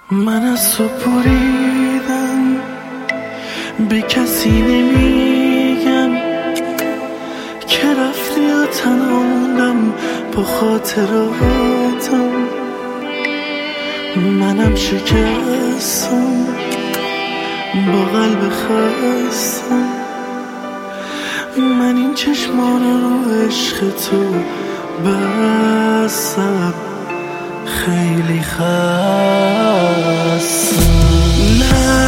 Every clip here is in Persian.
من از تو بریدم، به کسی نمیگم که رفتی و تنها موندم با خاطراتم. منم شکستم با قلب خستم، من این چشمان رو عشق تو بستم، خیلی خستم. نه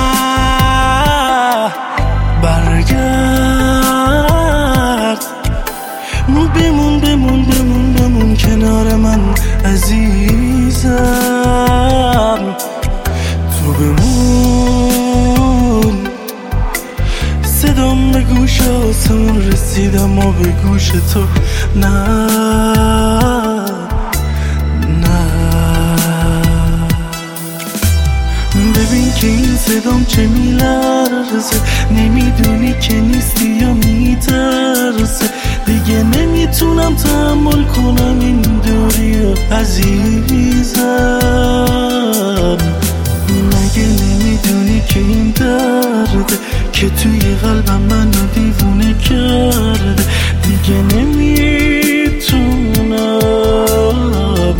برگرد، بمون بمون بمون بمون کنار من عزیزم، تو بمون. صدام به گوش آسمون رسیدم و به گوش تو نه. ببین که این صدام چه میلرزه، نمیدونی که نیستی یا میترسه. دیگه نمیتونم تحمل کنم این دوری عزیزم. مگه نمیدونی که این درده که توی قلبم منو دیوونه کرده. دیگه نمیتونم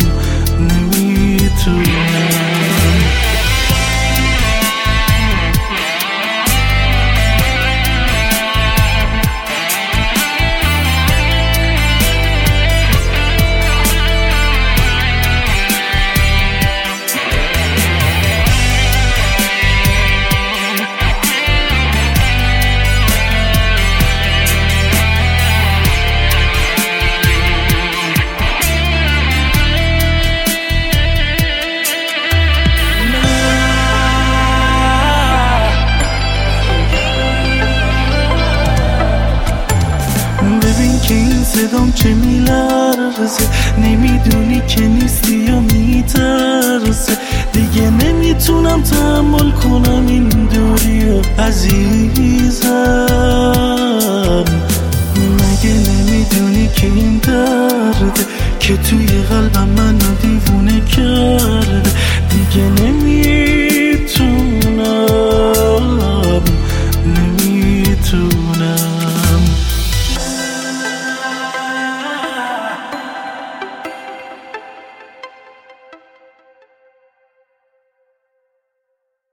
که این صدام چه میلرزه، نمیدونی که نیستی یا میترسه. دیگه نمیتونم تحمل کنم این دوری عزیزم. مگه نمیدونی که این درده که توی قلبم منو دیوونه کرده. دیگه